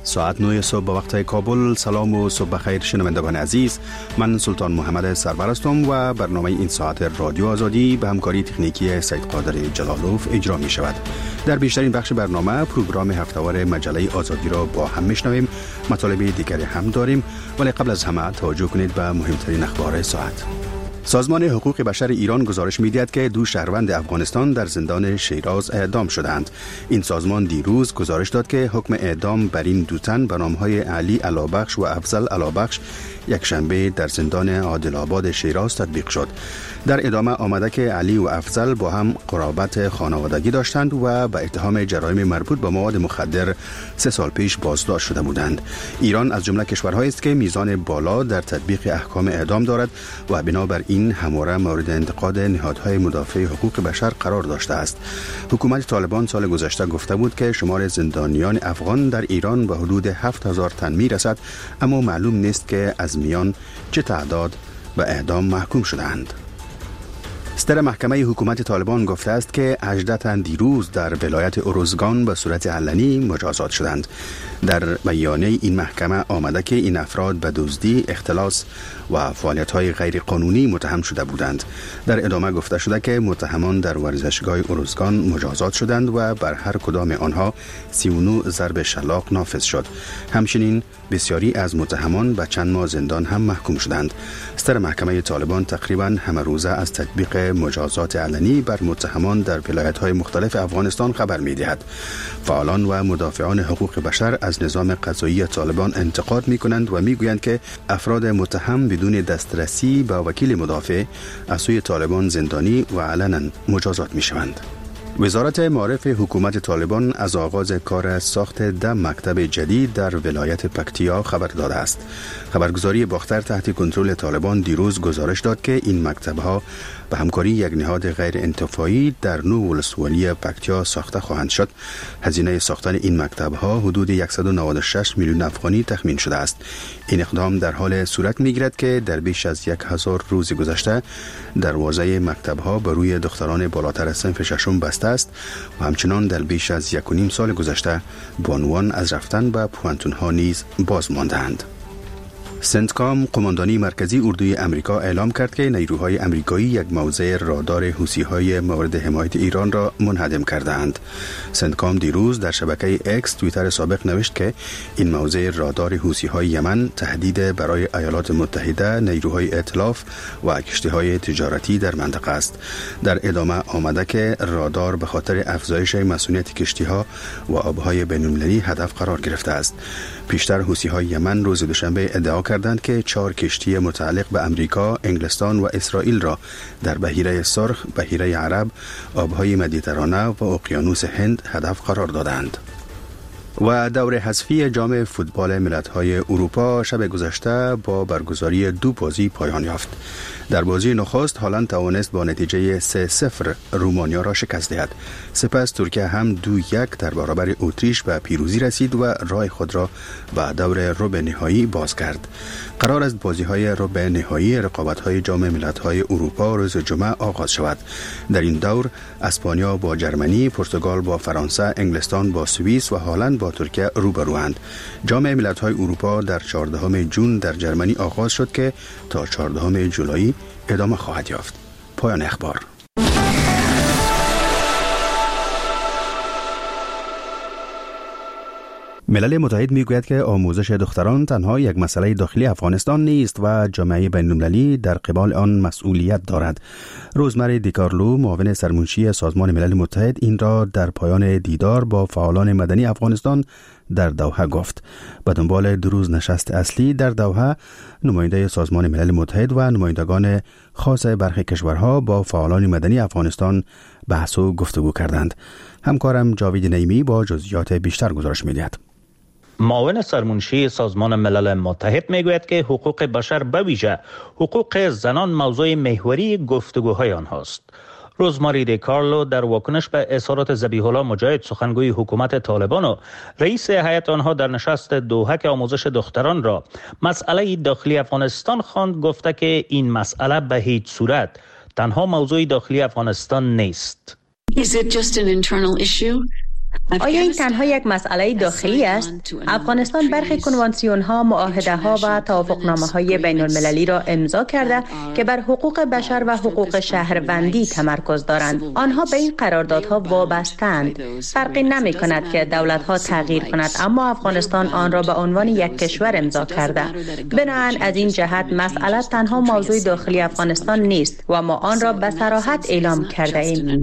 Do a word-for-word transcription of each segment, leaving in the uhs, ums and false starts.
ساعت نه صبح به وقت کابل. سلام و صبح بخیر شنوندگان عزیز، من سلطان محمد سرور هستم و برنامه این ساعت رادیو آزادی به همکاری تکنیکی سید قادر جلالوف اجرا می شود. در بیشترین بخش برنامه پروگرام هفته‌وار مجله آزادی را با هم میشنویم. مطالب دیگری هم داریم، ولی قبل از همه توجه کنید به مهمترین اخبار ساعت. سازمان حقوق بشر ایران گزارش می‌دهد که دو شهروند افغانستان در زندان شیراز اعدام شدند. این سازمان دیروز گزارش داد که حکم اعدام بر این دو تن به نام‌های علی علابخش و افضل علابخش یک شنبه در زندان عادل آباد شیراز تطبیق شد. در ادامه آمده که علی و افضل با هم قرابت خانوادگی داشتند و به اتهام جرایم مربوط به مواد مخدر سه سال پیش بازداشت شده بودند. ایران از جمله کشورهایی است که میزان بالا در تطبیق احکام اعدام دارد و بنابر این همواره مورد انتقاد نهادهای مدافع حقوق بشر قرار داشته است. حکومت طالبان سال گذشته گفته بود که شمار زندانیان افغان در ایران به حدود هفت هزار تن میرسد، اما معلوم نیست که از میان چه تعداد به اعدام محکوم شدند. صدر محکمه حکومت طالبان گفته است که هجده تن دیروز در ولایت اروزگان به صورت علنی مجازات شدند. در بیانیه این محکمه آمده که این افراد به دزدی، اختلاس و فعالیت‌های غیر قانونی متهم شده بودند. در ادامه گفته شده که متهمان در ورزشگاه اروزگان مجازات شدند و بر هر کدام آنها سی و نه ضرب شلاق نافذ شد. همچنین بسیاری از متهمان به چند ماه زندان هم محکوم شدند. صدر محکمه طالبان تقریباً همه روزه از تطبیق مجازات علنی بر متهمان در ولایت‌های مختلف افغانستان خبر می‌دهد. فعالان و مدافعان حقوق بشر از نظام قضایی طالبان انتقاد می‌کنند و می‌گویند که افراد متهم بدون دسترسی به وکیل مدافع از سوی طالبان زندانی و علنا مجازات می‌شوند. وزارت معارف حکومت طالبان از آغاز کار ساخت ده مکتب جدید در ولایت پکتیا خبر داده است. خبرگزاری باختر تحت کنترل طالبان دیروز گزارش داد که این مکتب‌ها به همکاری یک نهاد غیر انتفاعی در نو ولسوالی پکتیا ساخته خواهند شد. هزینه ساختن این مکتب‌ها حدود صد و نود و شش میلیون افغانی تخمین شده است. این اقدام در حال صورت می‌گیرد که در بیش از یک هزار روز گذشته دروازه مکتب‌ها بر روی دختران بالاتر از صنف ششم بسته است و همچنان در بیش از یک و نیم سال گذشته بانوان از رفتن به پوانتون‌ها نیز باز ماندند. سنتکام، قماندانی مرکزی اردوی امریکا اعلام کرد که نیروهای امریکایی یک موضع رادار حوثی‌های مورد حمایت ایران را منهدم کردند. سنتکام دیروز در شبکه اکس توییتر سابق نوشت که این موضع رادار حوثی‌های یمن تهدید برای ایالات متحده، نیروهای ائتلاف و کشتی‌های تجارتی در منطقه است. در ادامه آمده که رادار به خاطر افزایش مسئولیت کشتی‌ها و آب‌های بین‌المللی هدف قرار گرفته است. پیشتر حوثی‌های یمن روز دوشنبه ادعا کردند که چهار کشتی متعلق به امریکا، انگلستان و اسرائیل را در بحیره سرخ، بحیره عرب، آبهای مدیترانه و اقیانوس هند هدف قرار دادند. و دور حذفی جام فوتبال ملت‌های اروپا شب گذشته با برگزاری دو بازی پایان یافت. در بازی نخست هلند توانست با نتیجه سه صفر رومانیا را شکست دهد. سپس ترکیه هم دو یک در برابر اتریش به پیروزی رسید و راه خود را به دور ربع نهایی باز کرد. قرار است بازی‌های ربع نهایی رقابت‌های جام ملت‌های اروپا روز جمعه آغاز شود. در این دور اسپانیا با جرمنی، پرتغال با فرانسه، انگلستان با سوئیس و هلند با ترکیه روبروند. جام ملت‌های اروپا در چهاردهم ژوئن در جرمنی آغاز شد که تا چهاردهم جولای ادامه خواهد یافت. پایان اخبار. ملل متحد میگوید که آموزش دختران تنها یک مسئله داخلی افغانستان نیست و جامعه بین‌المللی در قبال آن مسئولیت دارد. روزمری دیکارلو، معاون سرمنشی سازمان ملل متحد، این را در پایان دیدار با فعالان مدنی افغانستان در دوحه گفت. به دنبال دو روز نشست اصلی در دوحه، نماینده سازمان ملل متحد و نمایندگان خاص برخی کشورها با فعالان مدنی افغانستان بحث و گفتگو کردند. همکارم جاوید نیمی با جزئیات بیشتر گزارش می‌دهد. معاون سرمنشی سازمان ملل متحد میگوید که حقوق بشر به ویژه حقوق زنان موضوع محوری گفتگوهای آنهاست. روزماری دی کارلو در واکنش به اظهارات ذبیح الله مجاهد، سخنگوی حکومت طالبان و رئیس هیئت آنها در نشست دوحه که آموزش دختران را مسئله داخلی افغانستان خواند، گفته که این مسئله به هیچ صورت تنها موضوع داخلی افغانستان نیست. Is it just an internal issue? آیا این تنها یک مسئله داخلی است؟ افغانستان برخی کنوانسیون‌ها، معاهده‌ها و توافقنامه‌های بین‌المللی را امضا کرده که بر حقوق بشر و حقوق شهروندی تمرکز دارند. آنها به این قراردادها وابسته‌اند. فرقی نمی‌کند که دولت‌ها تغییر کند، اما افغانستان آن را به عنوان یک کشور امضا کرده. بنابراین از این جهت مسئله تنها موضوع داخلی افغانستان نیست و ما آن را به صراحت اعلام کرده ایم.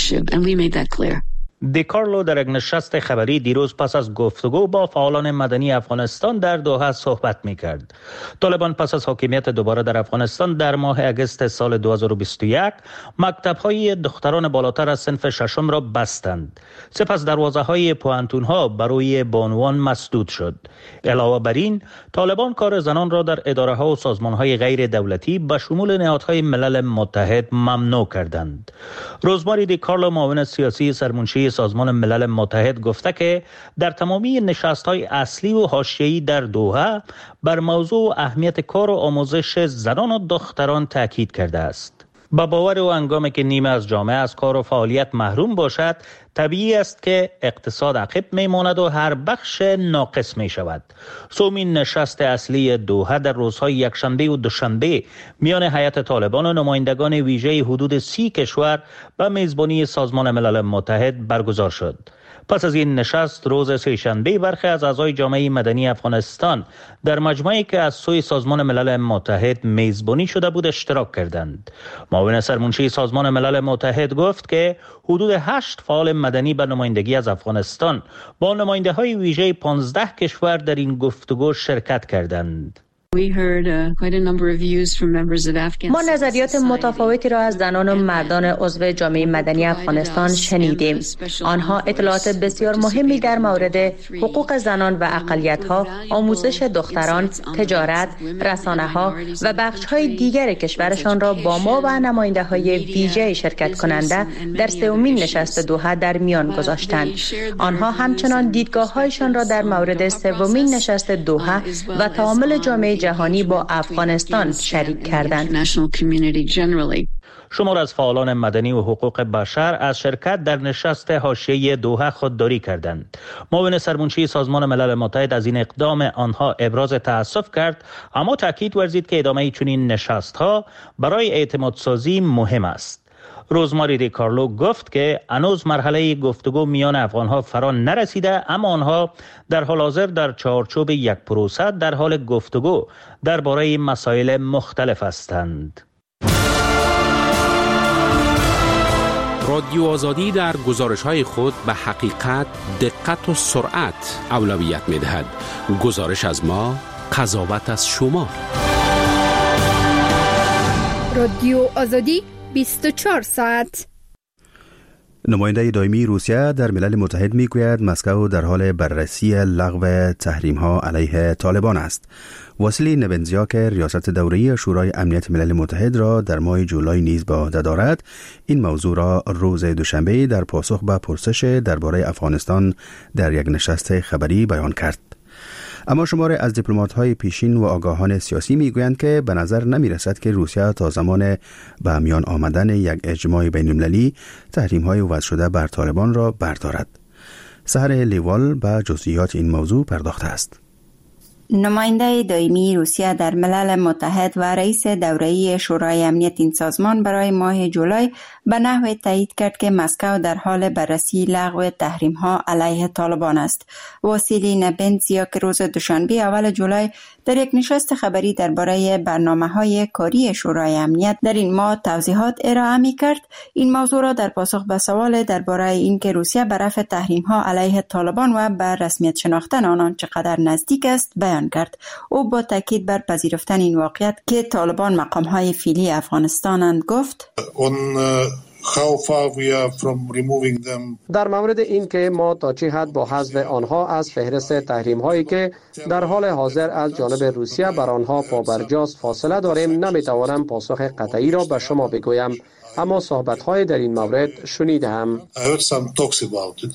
دی کارلو در یک نشست خبری دیروز پس از گفتگو با فعالان مدنی افغانستان در دوحه صحبت می‌کرد. طالبان پس از حاکمیت دوباره در افغانستان در ماه اگست سال دو هزار و بیست و یک مکتب‌های دختران بالاتر از صنف ششم را بستند. سپس دروازه‌های پوهنتون‌ها برای بانوان مسدود شد. علاوه بر این، طالبان کار زنان را در اداره‌ها و سازمان‌های غیر دولتی به شمول نهادهای ملل متحد ممنوع کردند. روزماری دی کارلو، معاون سیاسی سرمنشی سازمان ملل متحد، گفته که در تمامی نشست‌های اصلی و حاشیه‌ای در دوحه بر موضوع اهمیت کار و آموزش زنان و دختران تاکید کرده است. با باور او هنگامی که نیمه از جامعه از کار و فعالیت محروم باشد، طبیعی است که اقتصاد عقب میماند و هر بخش ناقص می شود. سومین نشست اصلی دوحه در روزهای یکشنبه و دوشنبه میان هیئت طالبان و نمایندگان ویژه حدود سی کشور به میزبانی سازمان ملل متحد برگزار شد. پس از این نشست روز سه‌شنبه برخی از اعضای جامعه مدنی افغانستان در مجمعی که از سوی سازمان ملل متحد میزبانی شده بود اشتراک کردند. معاون سرمنشی سازمان ملل متحد گفت که حدود هشت فعال مدنی به نمایندگی از افغانستان با نماینده‌های ویژه پانزده کشور در این گفتگو شرکت کردند. ما نظریات متفاوتی را از زنان و مردان عضو جامعه مدنی افغانستان شنیدیم. آنها اطلاعات بسیار مهمی در مورد حقوق زنان و اقلیت‌ها، آموزش دختران، تجارت، رسانه‌ها و بخش‌های دیگر کشورشان را با ما و نماینده‌های ویژه شرکت کننده در سومین نشست دوحه در میان گذاشتند. آنها همچنان دیدگاه‌هایشان را در مورد سومین نشست دوحه و تعامل جامعه جهانی با افغانستان شریک کردند. شمار از فعالان مدنی و حقوق بشر از شرکت در نشست حاشیه‌ای دوحه خودداری کردند. معاون سرمنشی سازمان ملل متحد از این اقدام آنها ابراز تأسف کرد، اما تاکید ورزید که ادامه چنین نشست‌ها برای اعتماد سازی مهم است. روزماری دی کارلو گفت که هنوز مرحله گفتگو میان افغانها فرا نرسیده، اما آنها در حال حاضر در چارچوب یک پروسه در حال گفتگو درباره مسائل مختلف هستند. رادیو آزادی در گزارش‌های خود به حقیقت، دقت و سرعت اولویت می‌دهد. گزارش از ما، قضاوت از شما. رادیو آزادی بیست و چهار ساعت. نماینده دائمی روسیه در ملل متحد میگوید مسکو در حال بررسی لغو تحریم‌ها علیه طالبان است. واسیلی نبنزیا که ریاست دوره‌ای شورای امنیت ملل متحد را در ماه جولای نیز به عهده دارد، این موضوع را روز دوشنبه در پاسخ به پرسش درباره افغانستان در یک نشست خبری بیان کرد. اما شماری از دیپلمات‌های پیشین و آگاهان سیاسی میگویند که به نظر نمی‌رسد که روسیه تا زمان به میان آمدن یک اجماع بین‌المللی تحریم‌های وضع شده بر طالبان را بردارد. سحر لیوال به جزئیات این موضوع پرداخته است. نماینده دائمی روسیه در ملل متحد و رئیس دوره‌ای شورای امنیت این سازمان برای ماه جولای به نحوی تایید کرد که مسکو در حال بررسی لغو تحریم‌ها علیه طالبان است. واسیلی نبنزیا که روز دوشنبه اول جولای در یک نشست خبری درباره برنامه‌های کاری شورای امنیت در این ماه توضیحات ارائه می‌کرد، این موضوع را در پاسخ به سوال درباره اینکه روسیه به رفع تحریم‌ها علیه طالبان و به رسمیت شناختن آنان چقدر نزدیک است بیان کرد. او با تاکید بر پذیرفتن این واقعیت که طالبان مقام‌های فعلی افغانستانند گفت: در مورد این که ما تا چه حد با حذف آنها از فهرست تحریم هایی که در حال حاضر از جانب روسیه بر آنها پابرجاست فاصله داریم، نمیتوانم پاسخ قطعی را به شما بگویم، اما صحبت های در این مورد شنیدم.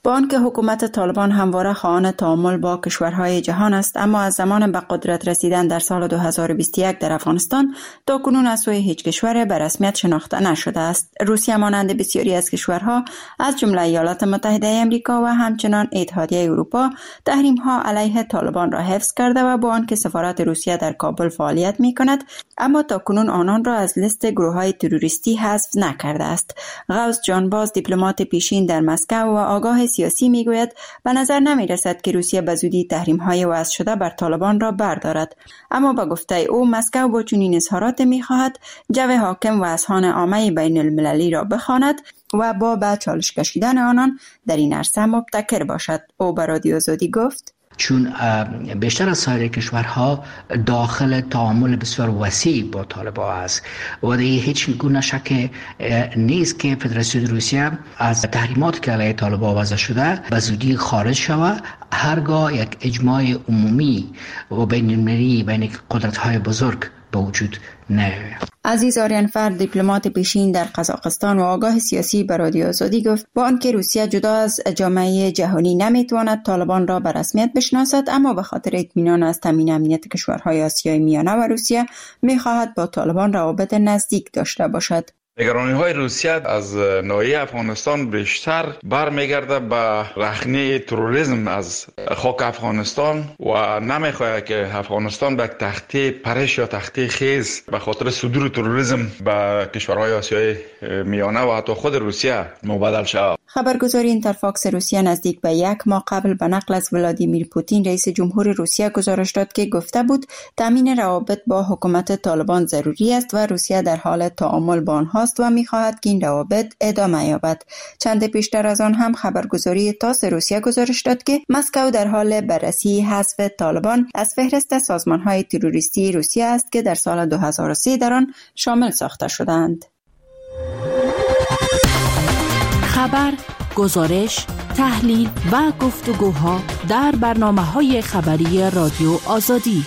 با آنکه حکومت طالبان همواره خواهان تعامل با کشورهای جهان است، اما از زمان به قدرت رسیدن در سال دو هزار و بیست و یک در افغانستان تا کنون از سوی هیچ کشور به رسمیت شناخته نشده است. روسیه مانند بسیاری از کشورها از جمله ایالات متحده آمریکا و همچنان اتحادیه اروپا تحریم‌ها علیه طالبان را حفظ کرده و با آنکه سفارت روسیه در کابل فعالیت می‌کند، اما تا کنون آنان را از لیست گروه‌های تروریستی حذف نکرده است. غوث جانباز، دیپلمات پیشین در مسکو و آگاه سیاسی میگوید به نظر نمی رسد که روسیه به زودی تحریم‌های وضع شده بر طالبان را بردارد، اما با گفته او مسکو با چنین اظهارات می‌خواهد جو حاکم و اذهان عامه بین المللی را بخواند و با به چالش کشیدن آنان در این عرصه مبتکر باشد. او به رادیو آزادی گفت: چون بیشتر از سایر کشورها داخل تعامل بسیار وسیع با طالبان است و دیگه هیچ گونه شک نیست که فدراسیون روسیه از تحریمات که علیه طالبان وضع شده به زودی خارج شود، هرگاه یک اجماع عمومی و بین المللی بین قدرت‌های بزرگ به وجود نیاید. عزیز آریانفر، دیپلمات پیشین در قزاقستان و آگاه سیاسی به رادیو آزادی گفت با آنکه روسیه جدا از جامعه جهانی نمیتواند طالبان را به رسمیت بشناسد، اما به خاطر اطمینان از تامین امنیت کشورهای آسیای میانه و روسیه میخواهد با طالبان روابط نزدیک داشته باشد. نگرانی های روسیه از ناحیه افغانستان بیشتر برمیگرده به رخنه تروریسم از خاک افغانستان و نمیخواهد که افغانستان به تخته پرش یا تخته خیز به خاطر صدور تروریسم به کشورهای آسیای میانه و حتی خود روسیه مبادل شود. خبرگزاری اینترفاکس روسیه نزدیک به یک ماه قبل به نقل از ولادیمیر پوتین رئیس جمهور روسیه گزارش داد که گفته بود تامین روابط با حکومت طالبان ضروری است و روسیه در حال تعامل با آنها است و می‌خواهد که این روابط ادامه یابد. چند پیشتر از آن هم خبرگزاری تاس روسیه گزارش داد که مسکو در حال بررسی حذف طالبان از فهرست سازمان‌های تروریستی روسیه است که در سال دو هزار و سه در آن شامل ساخته شدند. خبر، گزارش، تحلیل و گفتگوها در برنامه‌های خبری رادیو آزادی.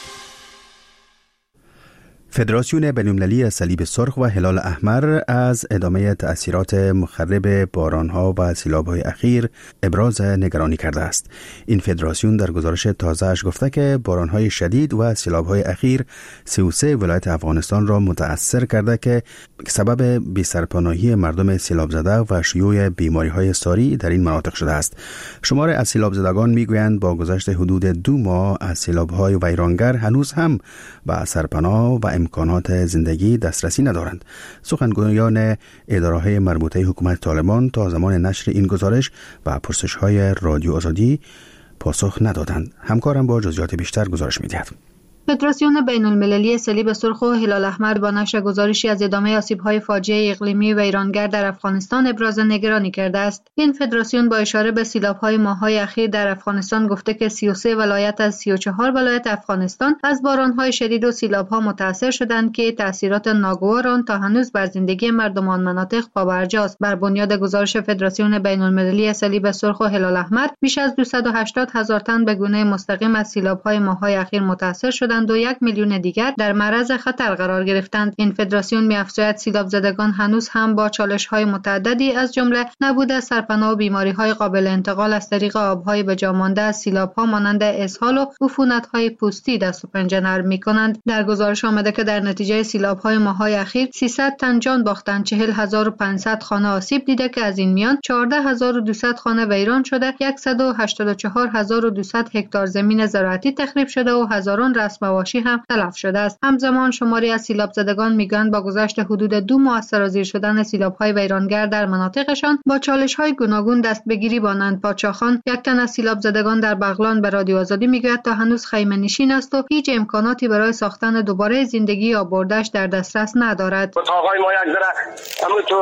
فدراسیون بین‌المللی صلیب سرخ و هلال احمر از ادامه تأثیرات مخرب بارانها و سیلاب‌های اخیر ابراز نگرانی کرده است. این فدراسیون در گزارش تازه‌اش گفته که بارانهای شدید و سیلاب‌های اخیر سی و سه ولایت افغانستان را متأثر کرده که سبب بی‌سرپناهی مردم سیلاب زده و شیوع بیماری‌های ساری در این مناطق شده است. شمار از سیلاب زدگان می‌گویند با گذشت حدود دو ماه از سیلاب‌های ویرانگر هنوز هم به سرپناه و امکانات زندگی دسترسی ندارند. سخنگویان اداره‌های مربوطه حکومت طالبان تا زمان نشر این گزارش و پرسش‌های رادیو آزادی پاسخ ندادند. همکارم با جزئیات بیشتر گزارش می‌دهد. فدراسیون بین‌المللی صلیب سرخ و هلال احمر با نشر گزارشی از ادامه آسیب‌های فاجعه اقلیمی و ویرانگر در افغانستان ابراز نگرانی کرده است. این فدراسیون با اشاره به سیلاب‌های ماه‌های اخیر در افغانستان گفته که سی و سه ولایت از سی و چهار ولایت افغانستان از باران‌های شدید و سیلاب‌ها متأثر شدند که تأثیرات ناگوار آن تا هنوز بر زندگی مردم آن مناطق پابرجاست. بر بنیاد گزارش فدراسیون بین‌المللی صلیب سرخ و هلال احمر بیش از دویست و هشتاد هزار تن به گونه مستقیم از سیلاب‌های ماه‌های اخیر متأثر شدند و یک میلیون دیگر در معرض خطر قرار گرفتند. این فدراسیون می‌افزاید سیلاب زدگان هنوز هم با چالش‌های متعددی از جمله نبود سرپناه و بیماری‌های قابل انتقال از طریق آب‌های به جا مانده از سیلاب‌ها مانند اسهال و عفونت‌های پوستی دست و پنجه نرم می‌کنند. در گزارش آمده که در نتیجه سیلاب‌های ماه‌های اخیر سیصد تن جان باختند، چهل هزار و پانصد خانه آسیب دیده که از این میان چهارده هزار و دویست خانه ویران شده، صد و هشتاد و چهار هزار و دویست هکتار زمین زراعتی تخریب شده و هزاران رسم مواشی هم تلف شده است. همزمان شماری از سیلاب زدگان میگویند با گذشت حدود دو ماه از سرازیر شدن سیلاب‌های ویرانگر در مناطقشان با چالش‌های گوناگون دست به گیری بانند. پادشاهان، یک تن از سیلاب زدگان در بغلان به رادیو آزادی میگوید تا هنوز خیمه نشین است و هیچ امکاناتی برای ساختن دوباره زندگی آبادش در دسترس ندارد. اتاقای ما یک ذره همون تو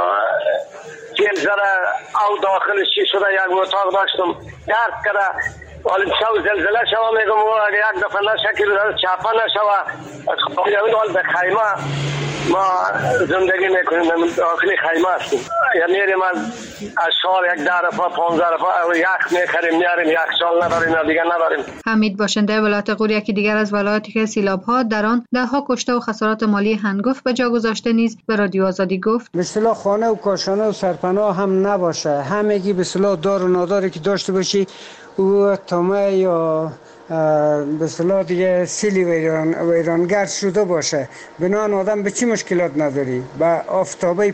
چهل ذره او داخلش چی شده، یک اتاق داشتم درد کرده. حالا شو زلزله شوا میگم و اگه یک دفعه نشکل چپا نشوا خواهی حال به خیمه ما زندگی میکنیم داخل خیمه هستیم. یعنی میریم از از شهر یک ده رفاه پانزده رفاه یخ میخریم میاریم، یخچال نداریم دیگه نداریم. حمید باشنده ولایت غور یکی دیگر از ولایاتی که سیلاب‌ها در آن ده‌ها کشته و خسارات مالی هنگفت به جا گذاشته نیز به رادیو آزادی گفت به اصطلاح خانه و کاشانه و سرپناه هم نباشه، همگی به اصطلاح دار و ناداری که داشته باشی و تامه یا به اصطلاح دیگه سیلی ویران ویرانگر شده باشه، بنان آدم به چی مشکلات نداری. با آفتابه